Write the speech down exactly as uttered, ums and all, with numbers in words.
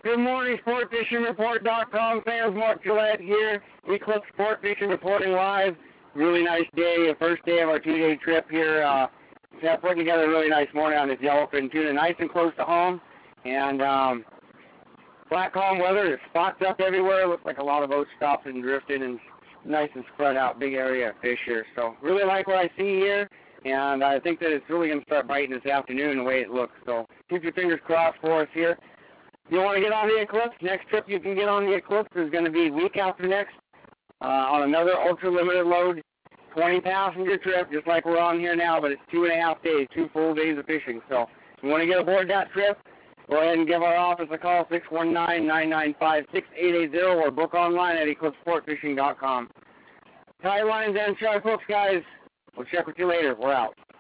Good morning, sport fishing report dot com fans. Mark Gillette here. Eclipse Sport Fishing reporting live. Really nice day, the first day of our two-day trip here. Uh, yeah, putting together a really nice morning on this yellowfin tuna, nice and close to home. And um, black calm weather, there's spots up everywhere. Looks like a lot of boats stopped and drifted, and nice and spread out, big area of fish here. So really like what I see here, and I think that it's really going to start biting this afternoon the way it looks. So keep your fingers crossed for us here. If you want to get on the Eclipse, next trip you can get on the Eclipse is going to be week after next uh, on another ultra-limited load, twenty passenger trip, just like we're on here now, but it's two and a half days, two full days of fishing. So if you want to get aboard that trip, go ahead and give our office a call, six one nine, nine nine five, six eight eight zero, or book online at eclipse sport fishing dot com. Tie lines and sharp hooks, guys. We'll check with you later. We're out.